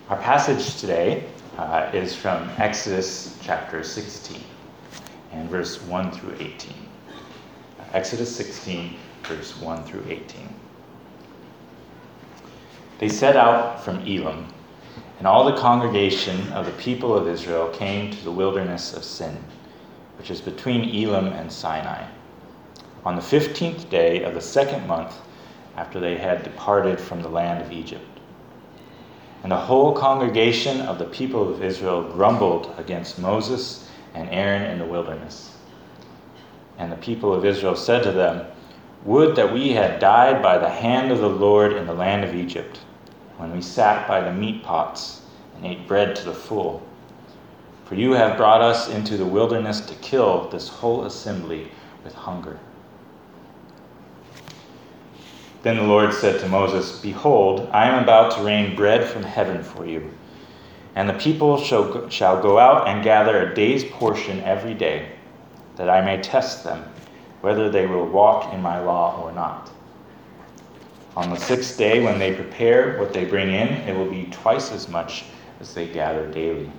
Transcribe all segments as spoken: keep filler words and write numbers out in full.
Our passage today uh, is from Exodus chapter sixteen and verse one through eighteen. Uh, Exodus sixteen, verse one through eighteen. They set out from Elim, and all the congregation of the people of Israel came to the wilderness of Sin, which is between Elim and Sinai, on the fifteenth day of the second month after they had departed from the land of Egypt. And the whole congregation of the people of Israel grumbled against Moses and Aaron in the wilderness. And the people of Israel said to them, "Would that we had died by the hand of the Lord in the land of Egypt, when we sat by the meat pots and ate bread to the full. For you have brought us into the wilderness to kill this whole assembly with hunger." Then the Lord said to Moses, "Behold, I am about to rain bread from heaven for you, and the people shall go, shall go out and gather a day's portion every day, that I may test them, whether they will walk in my law or not. On the sixth day, when they prepare what they bring in, it will be twice as much as they gather daily."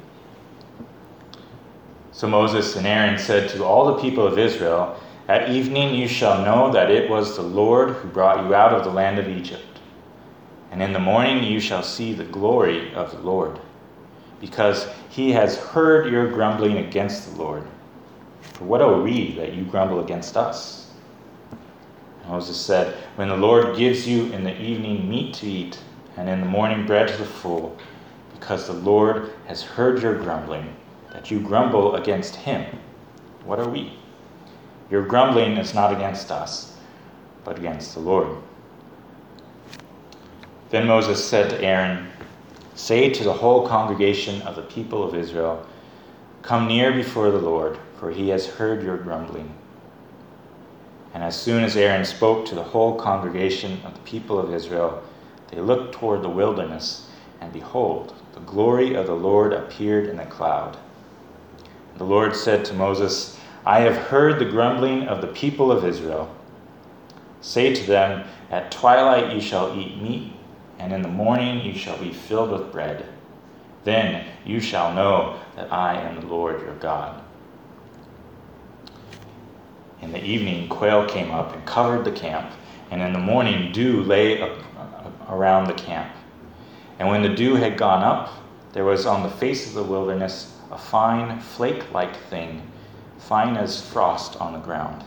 So Moses and Aaron said to all the people of Israel, "At evening you shall know that it was the Lord who brought you out of the land of Egypt. And in the morning you shall see the glory of the Lord, because he has heard your grumbling against the Lord. For what are we that you grumble against us?" Moses said, "When the Lord gives you in the evening meat to eat, and in the morning bread to the full, because the Lord has heard your grumbling, that you grumble against him, what are we? Your grumbling is not against us, but against the Lord." Then Moses said to Aaron, "Say to the whole congregation of the people of Israel, 'Come near before the Lord, for he has heard your grumbling.'" And as soon as Aaron spoke to the whole congregation of the people of Israel, they looked toward the wilderness, and behold, the glory of the Lord appeared in a cloud. The Lord said to Moses, "I have heard the grumbling of the people of Israel. Say to them, at twilight you shall eat meat, and in the morning you shall be filled with bread. Then you shall know that I am the Lord your God." In the evening quail came up and covered the camp, and in the morning dew lay up around the camp. And when the dew had gone up, there was on the face of the wilderness a fine flake-like thing, fine as frost on the ground.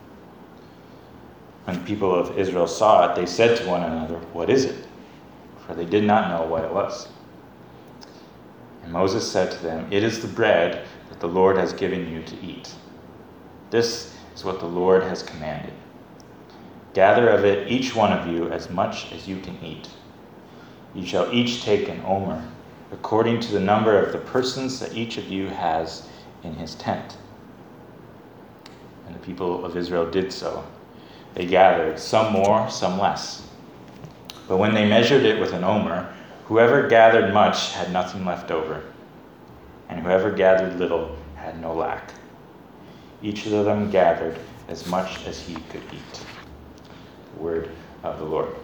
When the people of Israel saw it, they said to one another, "What is it?" For they did not know what it was. And Moses said to them, "It is the bread that the Lord has given you to eat. This is what the Lord has commanded. Gather of it each one of you as much as you can eat. You shall each take an omer, according to the number of the persons that each of you has in his tent." And the people of Israel did so. They gathered, some more, some less. But when they measured it with an omer, whoever gathered much had nothing left over, and whoever gathered little had no lack. Each of them gathered as much as he could eat. The word of the Lord.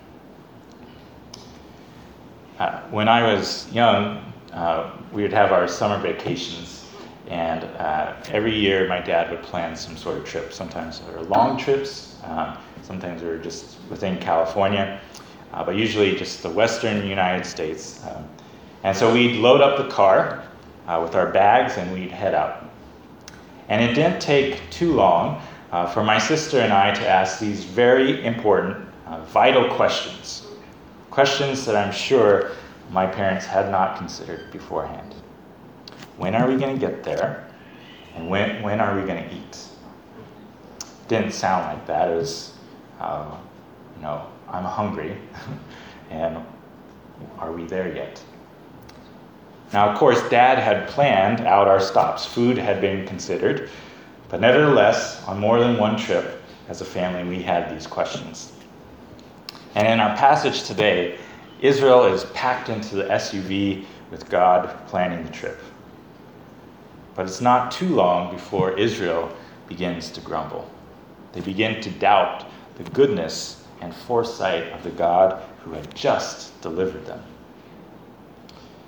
Uh, when I was young, uh, we would have our summer vacations. And uh, every year my dad would plan some sort of trip. Sometimes they were long trips. Uh, sometimes they were just within California. Uh, but usually just the western United States. Um, and so we'd load up the car uh, with our bags and we'd head out. And it didn't take too long uh, for my sister and I to ask these very important, uh, vital questions. Questions that I'm sure my parents had not considered beforehand. When are we going to get there? And when when are we going to eat? Didn't sound like that. It was, uh, you know, I'm hungry, and are we there yet? Now, of course, Dad had planned out our stops. Food had been considered, but nevertheless, on more than one trip, as a family, we had these questions. And in our passage today, Israel is packed into the S U V with God planning the trip. But it's not too long before Israel begins to grumble. They begin to doubt the goodness and foresight of the God who had just delivered them.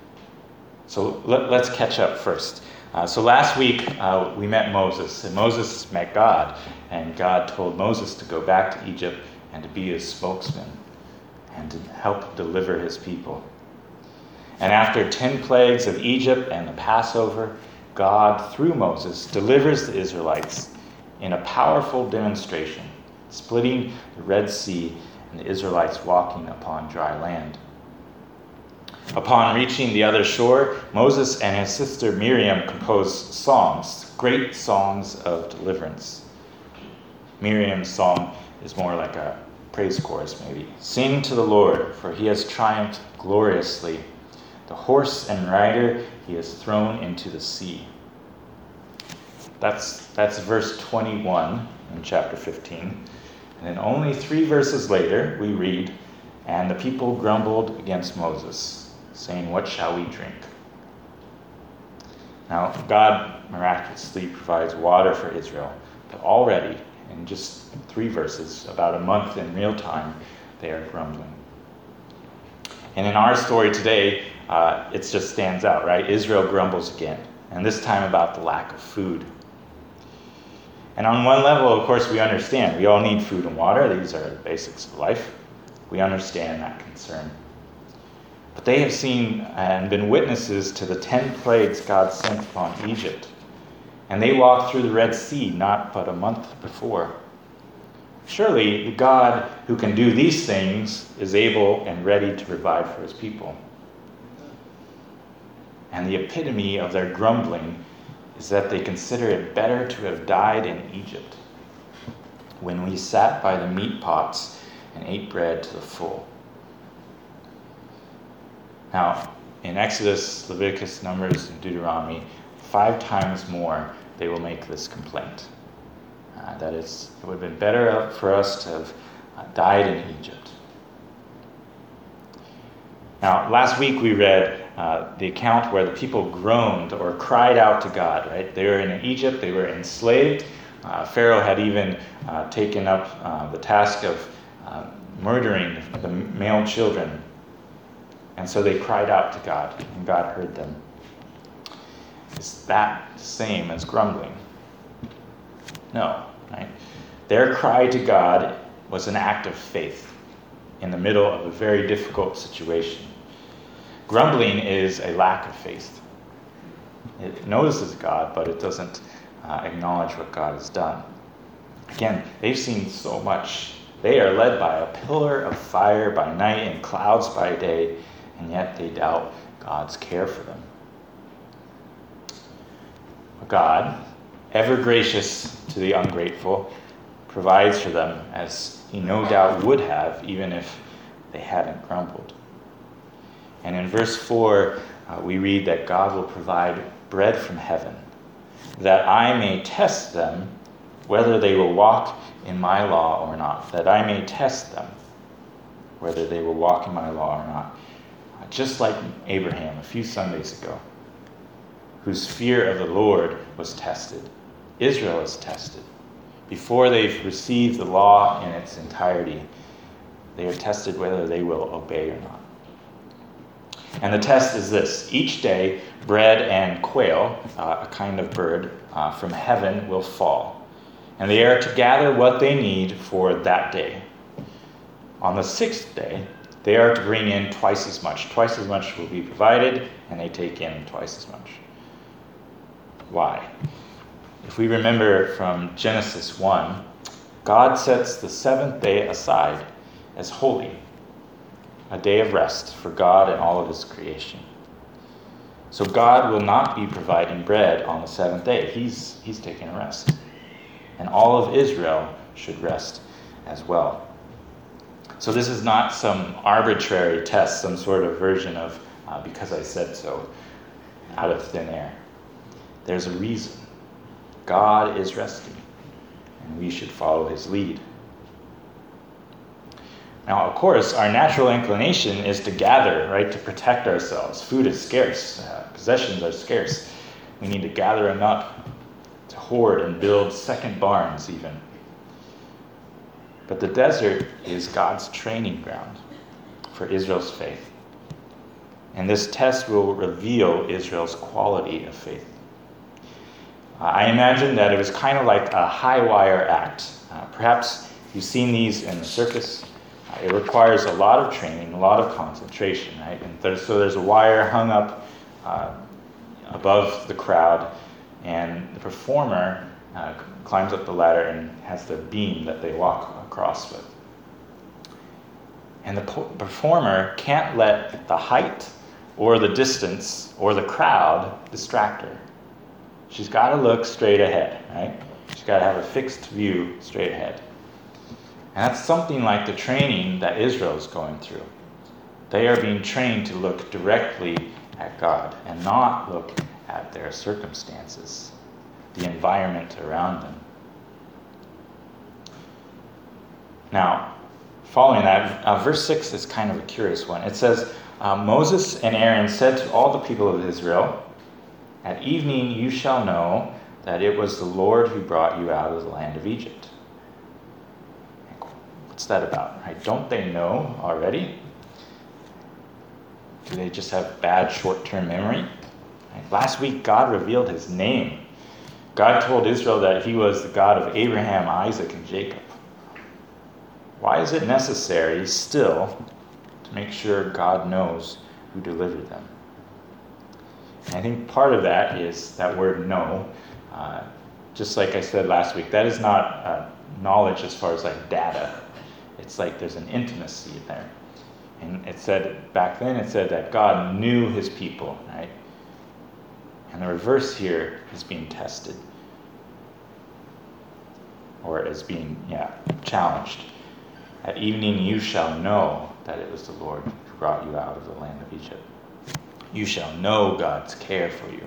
So let, let's catch up first. Uh, so last week uh, we met Moses, and Moses met God, and God told Moses to go back to Egypt and to be his spokesman and to help deliver his people. And after ten plagues of Egypt and the Passover, God, through Moses, delivers the Israelites in a powerful demonstration, splitting the Red Sea and the Israelites walking upon dry land. Upon reaching the other shore, Moses and his sister Miriam composed songs, great songs of deliverance. Miriam's song is more like a praise chorus, maybe. Sing to the Lord, for he has triumphed gloriously. The horse and rider he has thrown into the sea. That's, that's verse twenty-one in chapter fifteen. And then only three verses later, we read, and the people grumbled against Moses, saying, what shall we drink? Now, God miraculously provides water for Israel, but already, in just three verses, about a month in real time, they are grumbling. And in our story today, uh, it just stands out, right? Israel grumbles again, and this time about the lack of food. And on one level, of course, we understand. We all need food and water. These are the basics of life. We understand that concern. But they have seen and been witnesses to the ten plagues God sent upon Egypt. And they walked through the Red Sea not but a month before. Surely the God who can do these things is able and ready to provide for his people. And the epitome of their grumbling is that they consider it better to have died in Egypt, when we sat by the meat pots and ate bread to the full. Now, in Exodus, Leviticus, Numbers, and Deuteronomy, five times more they will make this complaint. Uh, that is, it would have been better for us to have uh, died in Egypt. Now, last week we read uh, the account where the people groaned or cried out to God, right? They were in Egypt, they were enslaved. Uh, Pharaoh had even uh, taken up uh, the task of uh, murdering the male children. And so they cried out to God, and God heard them. Is that the same as grumbling? No, right? Their cry to God was an act of faith in the middle of a very difficult situation. Grumbling is a lack of faith. It notices God, but it doesn't uh, acknowledge what God has done. Again, they've seen so much. They are led by a pillar of fire by night and clouds by day, and yet they doubt God's care for them. God, ever gracious to the ungrateful, provides for them as he no doubt would have even if they hadn't grumbled. And in verse four, uh, we read that God will provide bread from heaven, that I may test them whether they will walk in my law or not, that I may test them whether they will walk in my law or not. Uh, just like Abraham a few Sundays ago, whose fear of the Lord was tested. Israel is tested. Before they've received the law in its entirety, they are tested whether they will obey or not. And the test is this. Each day, bread and quail, uh, a kind of bird, uh, from heaven will fall. And they are to gather what they need for that day. On the sixth day, they are to bring in twice as much. Twice as much will be provided, and they take in twice as much. Why? If we remember from Genesis one, God sets the seventh day aside as holy, a day of rest for God and all of his creation. So God will not be providing bread on the seventh day. He's, he's taking a rest. And all of Israel should rest as well. So this is not some arbitrary test, some sort of version of uh, because I said so, out of thin air. There's a reason. God is resting, and we should follow his lead. Now, of course, our natural inclination is to gather, right, to protect ourselves. Food is scarce. Uh, possessions are scarce. We need to gather them up, to hoard and build second barns even. But the desert is God's training ground for Israel's faith. And this test will reveal Israel's quality of faith. Uh, I imagine that it was kind of like a high wire act. Uh, perhaps you've seen these in the circus. Uh, it requires a lot of training, a lot of concentration, right? And there's, so there's a wire hung up uh, above the crowd, and the performer uh, climbs up the ladder and has the beam that they walk across with. And the po- performer can't let the height or the distance or the crowd distract her. She's got to look straight ahead, right? She's got to have a fixed view straight ahead. And that's something like the training that Israel is going through. They are being trained to look directly at God and not look at their circumstances, the environment around them. Now, following that, uh, verse six is kind of a curious one. It says, uh, Moses and Aaron said to all the people of Israel, "At evening you shall know that it was the Lord who brought you out of the land of Egypt." What's that about? Right? Don't they know already? Do they just have bad short-term memory? Right? Last week, God revealed his name. God told Israel that he was the God of Abraham, Isaac, and Jacob. Why is it necessary still to make sure God knows who delivered them? And I think part of that is that word know. Uh, just like I said last week, that is not uh, knowledge as far as like data. It's like there's an intimacy there. And it said, back then it said that God knew his people, right? And the reverse here is being tested. Or is being, yeah, challenged. At evening you shall know that it was the Lord who brought you out of the land of Egypt. You shall know God's care for you.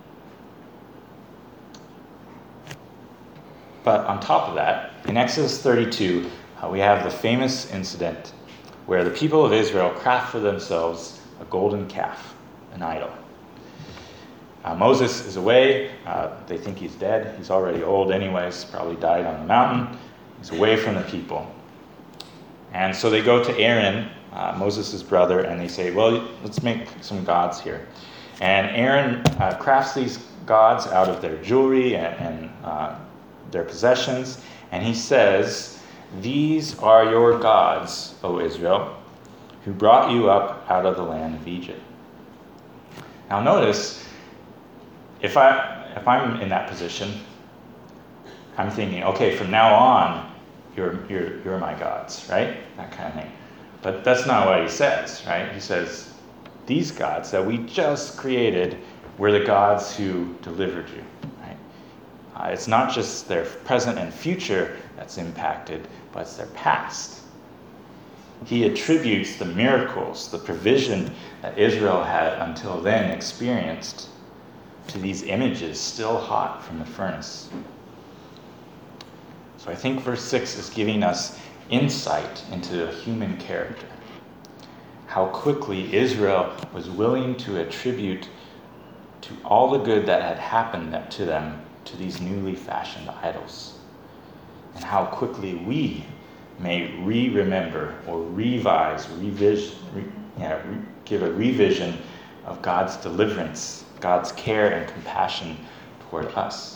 But on top of that, in Exodus thirty-two, uh, we have the famous incident where the people of Israel craft for themselves a golden calf, an idol. Uh, Moses is away. Uh, they think he's dead. He's already old anyways, probably died on the mountain. He's away from the people. And so they go to Aaron, uh, Moses' brother, and they say, well, let's make some gods here. And Aaron uh, crafts these gods out of their jewelry and, and uh, their possessions. And he says, "These are your gods, O Israel, who brought you up out of the land of Egypt." Now notice, if, I, if I'm in that position, I'm thinking, okay, from now on, You're, you're, you're my gods, right? That kind of thing. But that's not what he says, right? He says, these gods that we just created were the gods who delivered you, right? Uh, it's not just their present and future that's impacted, but it's their past. He attributes the miracles, the provision that Israel had until then experienced to these images still hot from the furnace. So I think verse six is giving us insight into human character. How quickly Israel was willing to attribute to all the good that had happened to them to these newly fashioned idols. And how quickly we may re-remember or revise, revision, re, yeah, re, give a revision of God's deliverance, God's care and compassion toward us.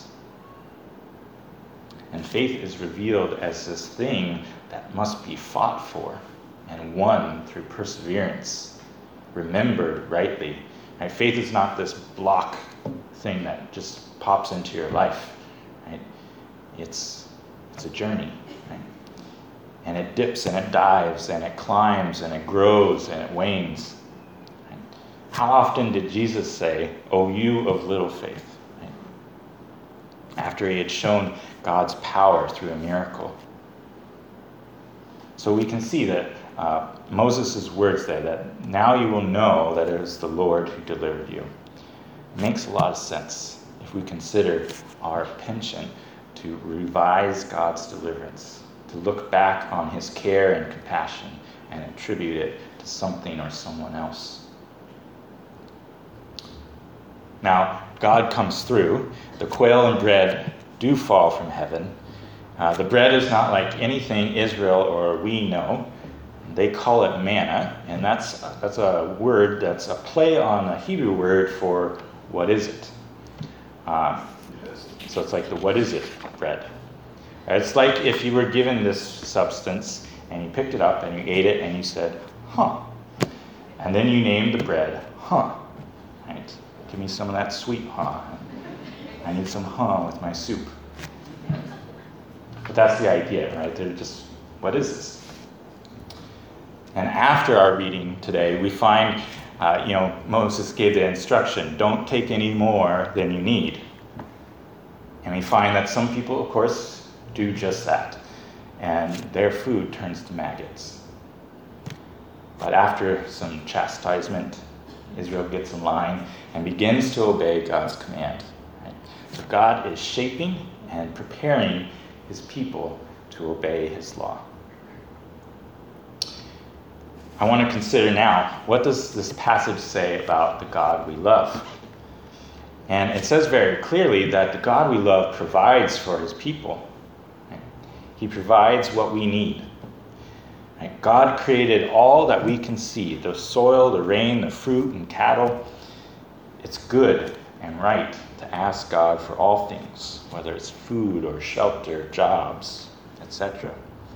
And faith is revealed as this thing that must be fought for and won through perseverance, remembered rightly. Right? Faith is not this block thing that just pops into your life. Right? It's it's a journey. Right? And it dips and it dives and it climbs and it grows and it wanes. Right? How often did Jesus say, "O you of little faith"? Right? After he had shown God's power through a miracle. So we can see that uh, Moses' words there, that now you will know that it is the Lord who delivered you, makes a lot of sense if we consider our penchant to revise God's deliverance, to look back on his care and compassion and attribute it to something or someone else. Now, God comes through. The quail and bread do fall from heaven. Uh, the bread is not like anything Israel or we know. They call it manna, and that's that's a word that's a play on a Hebrew word for what is it. Uh, so it's like the what is it bread. It's like if you were given this substance and you picked it up and you ate it and you said, huh. And then you named the bread, huh. Right? Give me some of that sweet huh. I need some huh with my soup. But that's the idea, right? They're just, what is this? And after our reading today, we find, uh, you know, Moses gave the instruction, don't take any more than you need. And we find that some people, of course, do just that. And their food turns to maggots. But after some chastisement, Israel gets in line and begins to obey God's command. Right? So God is shaping and preparing his people to obey his law. I want to consider now, what does this passage say about the God we love? And it says very clearly that the God we love provides for his people. Right? He provides what we need. Right? God created all that we can see, the soil, the rain, the fruit, and cattle. It's good and right to ask God for all things, whether it's food or shelter, jobs, et cetera.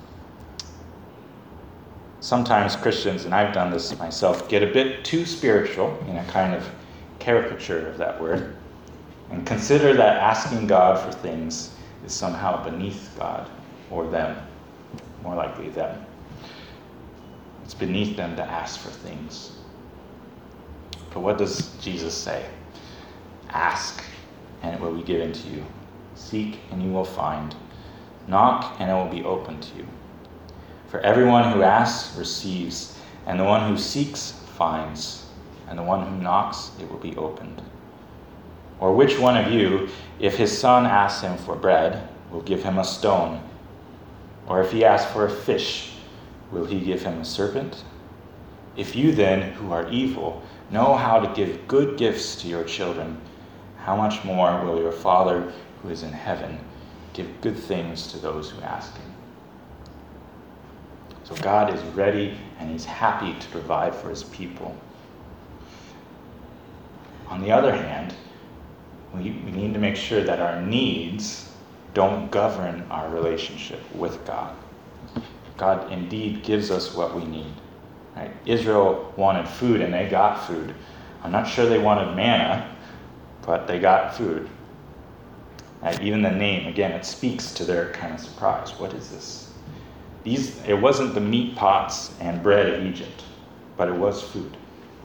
Sometimes Christians, and I've done this myself, get a bit too spiritual in a kind of caricature of that word, and consider that asking God for things is somehow beneath God or them, more likely them. It's beneath them to ask for things. But what does Jesus say? Ask, and it will be given to you. Seek, and you will find. Knock, and it will be opened to you. For everyone who asks receives, and the one who seeks finds, and the one who knocks it will be opened. Or which one of you, if his son asks him for bread, will give him a stone? Or if he asks for a fish, will he give him a serpent? If you then, who are evil, know how to give good gifts to your children, how much more will your Father who is in heaven give good things to those who ask him? So God is ready and he's happy to provide for his people. On the other hand, we, we need to make sure that our needs don't govern our relationship with God. God indeed gives us what we need. Right? Israel wanted food and they got food. I'm not sure they wanted manna, but they got food. Right? Even the name, again, it speaks to their kind of surprise. What is this? These, it wasn't the meat pots and bread of Egypt, but it was food.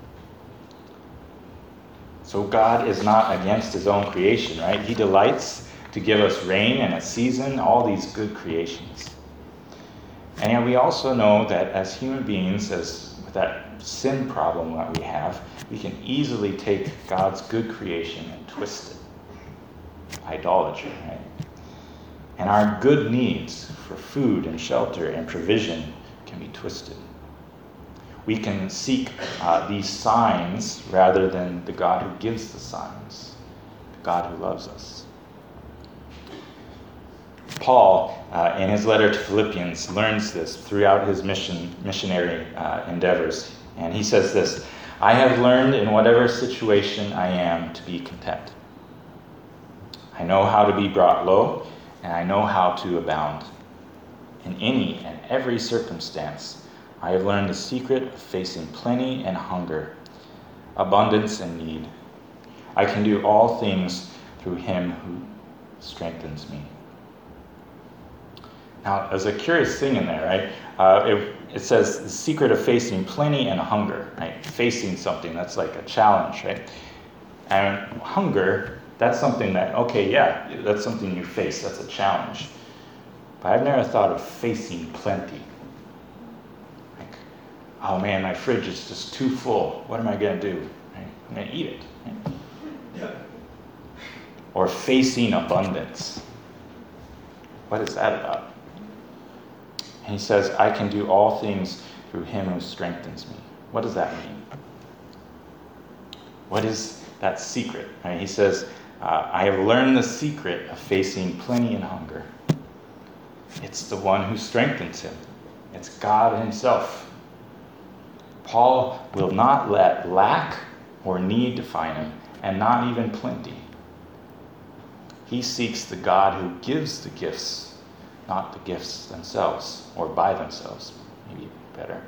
So God is not against his own creation, right? He delights to give us rain and a season, all these good creations. And yet we also know that as human beings, as with that sin problem that we have, we can easily take God's good creation and twist it. Idolatry, right? And our good needs for food and shelter and provision can be twisted. We can seek uh, these signs rather than the God who gives the signs, the God who loves us. Paul, uh, in his letter to Philippians, learns this throughout his mission missionary uh, endeavors. And he says this, I have learned in whatever situation I am to be content. I know how to be brought low, and I know how to abound. In any and every circumstance, I have learned the secret of facing plenty and hunger, abundance and need. I can do all things through him who strengthens me. Now, there's a curious thing in there, right? Uh, it, it says the secret of facing plenty and hunger, right? Facing something, that's like a challenge, right? And hunger, that's something that, okay, yeah, that's something you face, that's a challenge. But I've never thought of facing plenty. Like, oh man, my fridge is just too full. What am I going to do? Right? I'm going to eat it. Right? Yeah. Or facing abundance. What is that about? And he says, I can do all things through him who strengthens me. What does that mean? What is that secret? Right? He says, uh, I have learned the secret of facing plenty and hunger. It's the one who strengthens him. It's God himself Paul will not let lack or need define him, and not even plenty. He seeks the God who gives the gifts, not the gifts themselves, or by themselves, maybe better.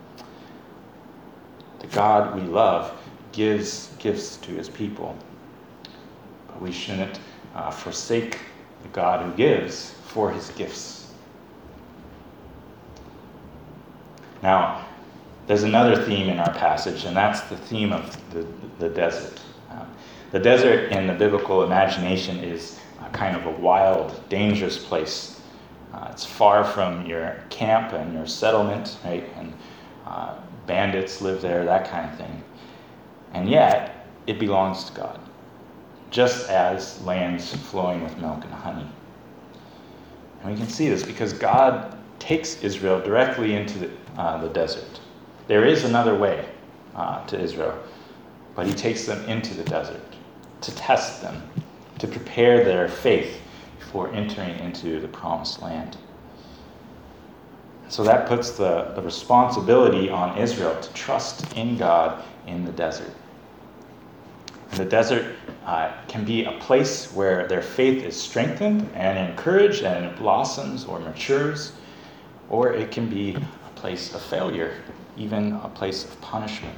The God we love gives gifts to his people, but we shouldn't uh, forsake the God who gives for his gifts. Now, there's another theme in our passage, and that's the theme of the, the desert. Um, the desert in the biblical imagination is a kind of a wild, dangerous place. Uh, it's far from your camp and your settlement, right? And uh, bandits live there, that kind of thing. And yet, it belongs to God, just as lands flowing with milk and honey. And we can see this because God takes Israel directly into the, uh, the desert. There is another way uh, to Israel, but he takes them into the desert to test them, to prepare their faith before entering into the promised land. So that puts the, the responsibility on Israel to trust in God in the desert. And the desert uh, can be a place where their faith is strengthened and encouraged and it blossoms or matures, or it can be a place of failure, even a place of punishment.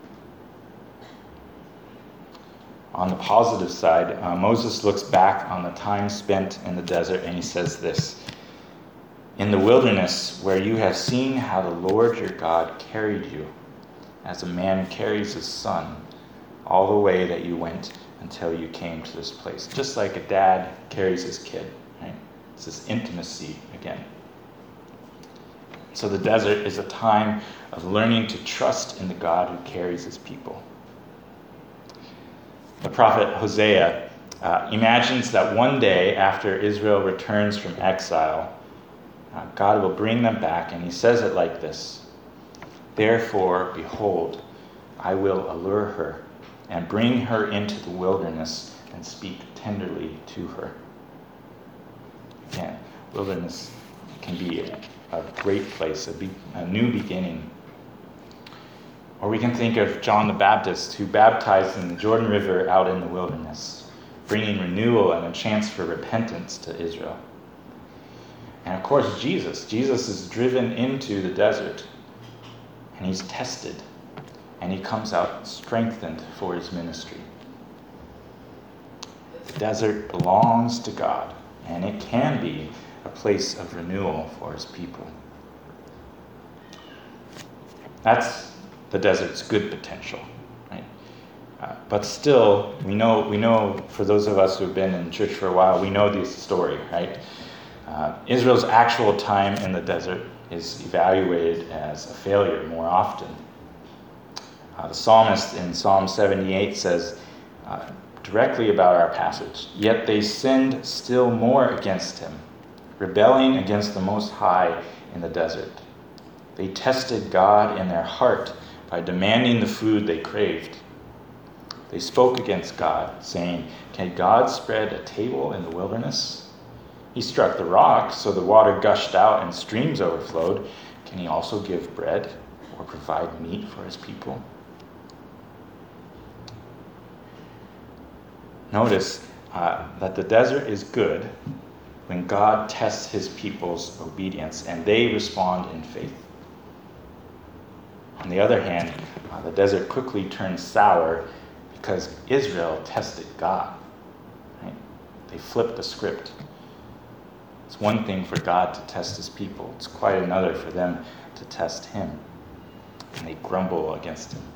On the positive side, uh, Moses looks back on the time spent in the desert and he says this: "In the wilderness where you have seen how the Lord your God carried you, as a man carries his son, all the way that you went until you came to this place." Just like a dad carries his kid, right? It's this intimacy again. So the desert is a time of learning to trust in the God who carries his people. The prophet Hosea uh, imagines that one day after Israel returns from exile, uh, God will bring them back, and he says it like this: "Therefore, behold, I will allure her and bring her into the wilderness and speak tenderly to her." Again, wilderness can be a, a great place, a, be, a new beginning. Or we can think of John the Baptist, who baptized in the Jordan River out in the wilderness, bringing renewal and a chance for repentance to Israel. And of course, Jesus. Jesus is driven into the desert, and he's tested, and he comes out strengthened for his ministry. The desert belongs to God, and it can be a place of renewal for his people. That's the desert's good potential, right? Uh, but still, we know, we know, for those of us who have been in church for a while, we know this story, right? Uh, Israel's actual time in the desert is evaluated as a failure more often. Uh, the psalmist in Psalm seventy-eight says uh, directly about our passage, "Yet they sinned still more against him, rebelling against the Most High in the desert. They tested God in their heart by demanding the food they craved. They spoke against God, saying, 'Can God spread a table in the wilderness? He struck the rock, so the water gushed out and streams overflowed. Can he also give bread or provide meat for his people?'" Notice uh, that the desert is good when God tests his people's obedience and they respond in faith. On the other hand, uh, the desert quickly turns sour because Israel tested God. Right? They flipped the script. It's one thing for God to test his people. It's quite another for them to test him. And they grumble against him.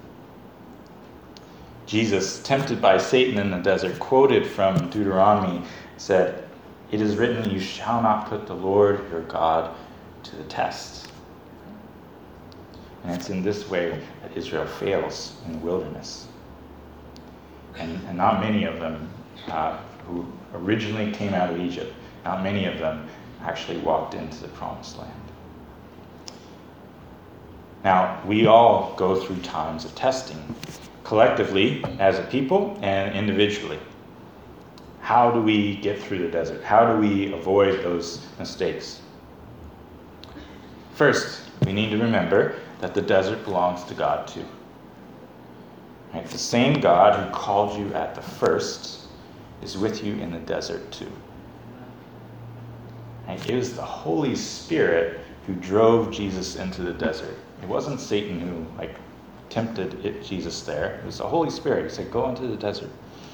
Jesus, tempted by Satan in the desert, quoted from Deuteronomy, said, "It is written, you shall not put the Lord your God to the test." And it's in this way that Israel fails in the wilderness. And, and not many of them uh, who originally came out of Egypt, not many of them actually walked into the promised land. Now, we all go through times of testing, collectively as a people and individually. How do we get through the desert? How do we avoid those mistakes? First, we need to remember that the desert belongs to God too. Right? The same God who called you at the first is with you in the desert too. Right? It was the Holy Spirit who drove Jesus into the desert. It wasn't Satan who like tempted it, Jesus there. It was the Holy Spirit. He said, go into the desert.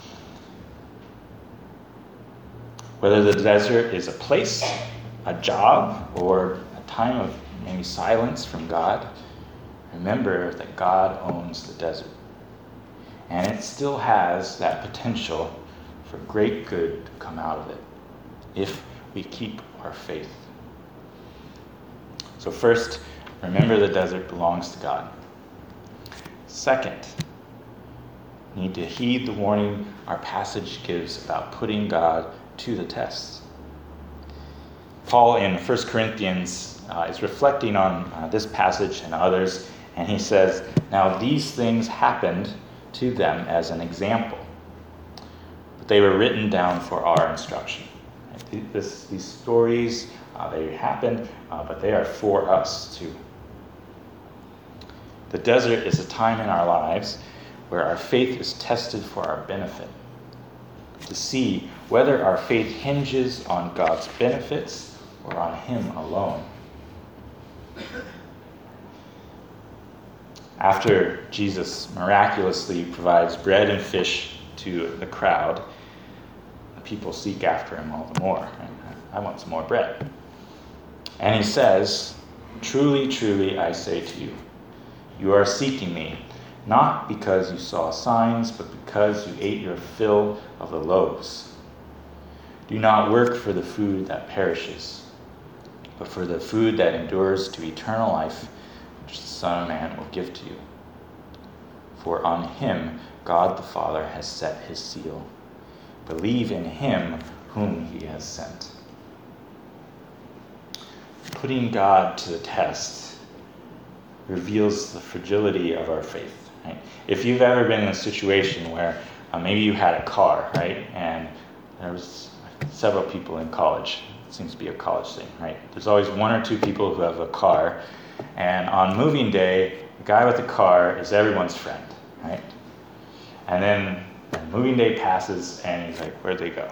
Whether the desert is a place, a job, or a time of maybe silence from God, remember that God owns the desert. And it still has that potential for great good to come out of it if we keep our faith. So first, remember the desert belongs to God. Second, we need to heed the warning our passage gives about putting God to the test. Paul in First Corinthians uh, is reflecting on uh, this passage and others, and he says, now these things happened to them as an example, but they were written down for our instruction. Right? This, these stories, uh, they happened, uh, but they are for us too. The desert is a time in our lives where our faith is tested for our benefit, to see whether our faith hinges on God's benefits or on Him alone. After Jesus miraculously provides bread and fish to the crowd, the people seek after Him all the more. I want some more bread. And He says, truly, truly, I say to you, you are seeking me, not because you saw signs, but because you ate your fill of the loaves. Do not work for the food that perishes, but for the food that endures to eternal life, which the Son of Man will give to you. For on Him God the Father has set His seal. Believe in Him whom He has sent. Putting God to the test reveals the fragility of our faith. Right? If you've ever been in a situation where uh, maybe you had a car, right, and there was several people in college. It seems to be a college thing, right? There's always one or two people who have a car, and on moving day, the guy with the car is everyone's friend, right? And then moving day passes, and he's like, where'd they go?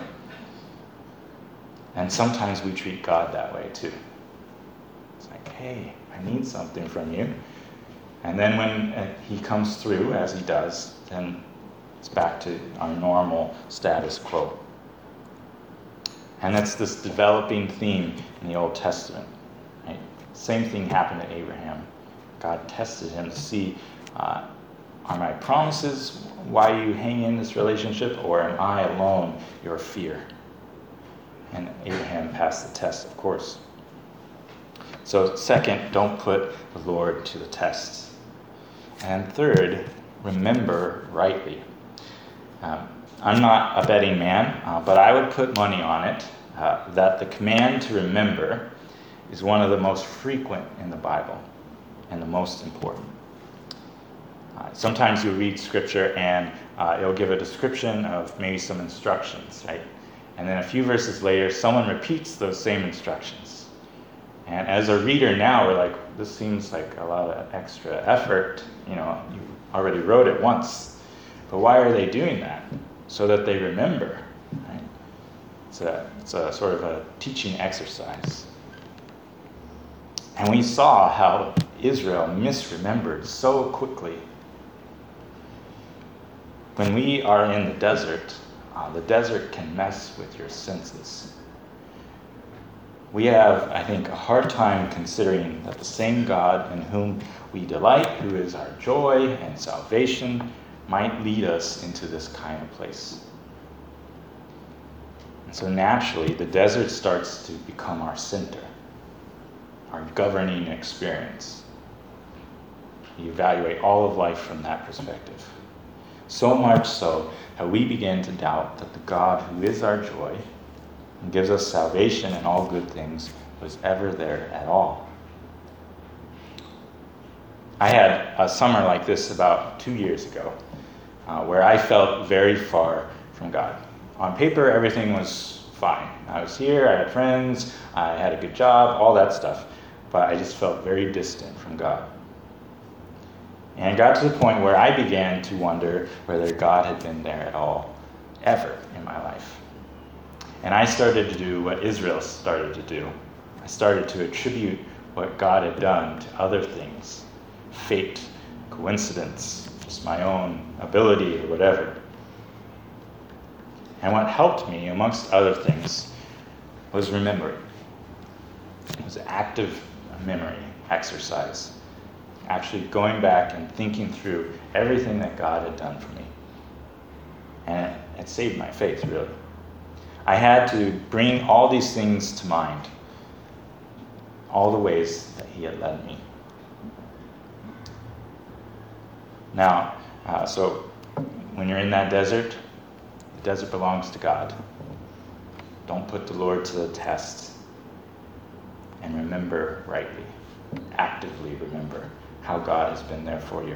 And sometimes we treat God that way too. It's like, hey, I need something from you. And then when He comes through, as He does, then it's back to our normal status quo. And that's this developing theme in the Old Testament. Right? Same thing happened to Abraham. God tested him to see, uh, are my promises why you hang in this relationship, or am I alone your fear? And Abraham passed the test, of course. So second, don't put the Lord to the test. And third, remember rightly. Um, I'm not a betting man, uh, but I would put money on it uh, that the command to remember is one of the most frequent in the Bible and the most important. Uh, sometimes you read Scripture and uh, it'll give a description of maybe some instructions, right? And then a few verses later, someone repeats those same instructions. And as a reader now, we're like, this seems like a lot of extra effort. You know, you already wrote it once. But why are they doing that? So that they remember. Right? It's a, it's a sort of a teaching exercise. And we saw how Israel misremembered so quickly. When we are in the desert, uh, the desert can mess with your senses. We have, I think, a hard time considering that the same God in whom we delight, who is our joy and salvation, might lead us into this kind of place. And so naturally, the desert starts to become our center, our governing experience. We evaluate all of life from that perspective. So much so that we begin to doubt that the God who is our joy and gives us salvation and all good things was ever there at all. I had a summer like this about two years ago, uh, where I felt very far from God. On paper, everything was fine. I was here, I had friends, I had a good job, all that stuff. but I just felt very distant from God. And it got to the point where I began to wonder whether God had been there at all, ever in my life. And I started to do what Israel started to do. I started to attribute what God had done to other things, fate, coincidence, just my own ability or whatever. And what helped me, amongst other things, was remembering. It was active memory exercise. Actually going back and thinking through everything that God had done for me. And it, it saved my faith, really. I had to bring all these things to mind. All the ways that he had led me. Now, uh, so when you're in that desert, the desert belongs to God. Don't put the Lord to the test. And remember rightly. Actively remember how God has been there for you.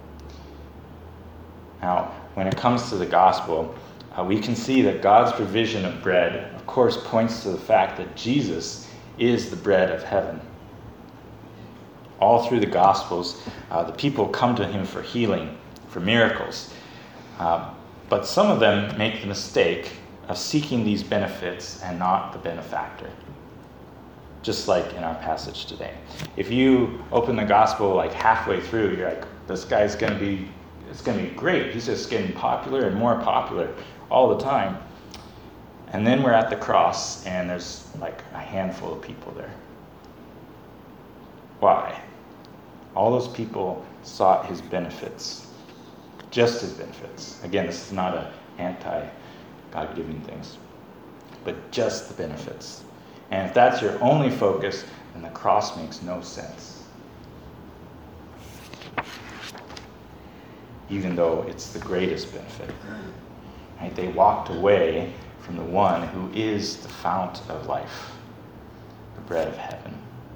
Now, when it comes to the gospel, uh, we can see that God's provision of bread, of course, points to the fact that Jesus is the bread of heaven. All through the Gospels, uh, the people come to him for healing, for miracles. Uh, but some of them make the mistake of seeking these benefits and not the benefactor. Just like in our passage today. If you open the gospel like halfway through, you're like, this guy's going to be, it's going to be great. He's just getting popular and more popular all the time. And then we're at the cross and there's like a handful of people there. Why? All those people sought his benefits. Just his benefits. Again, this is not an anti-God-giving things. But just the benefits. And if that's your only focus, then the cross makes no sense. Even though it's the greatest benefit. Right? They walked away from the one who is the fount of life, the bread of heaven.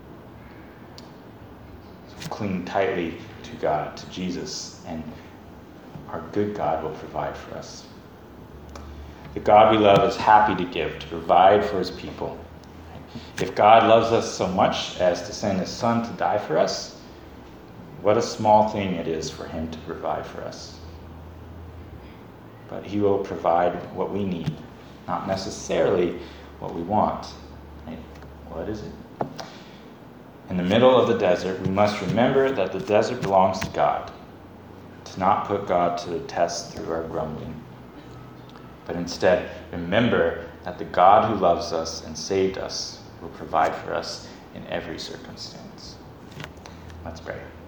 So cling tightly to God, to Jesus, and our good God will provide for us. The God we love is happy to give, to provide for his people. If God loves us so much as to send his son to die for us, what a small thing it is for him to provide for us. But he will provide what we need, not necessarily what we want. Right? What is it? In the middle of the desert, we must remember that the desert belongs to God, to not put God to the test through our grumbling. But instead, remember that the God who loves us and saved us will provide for us in every circumstance. Let's pray.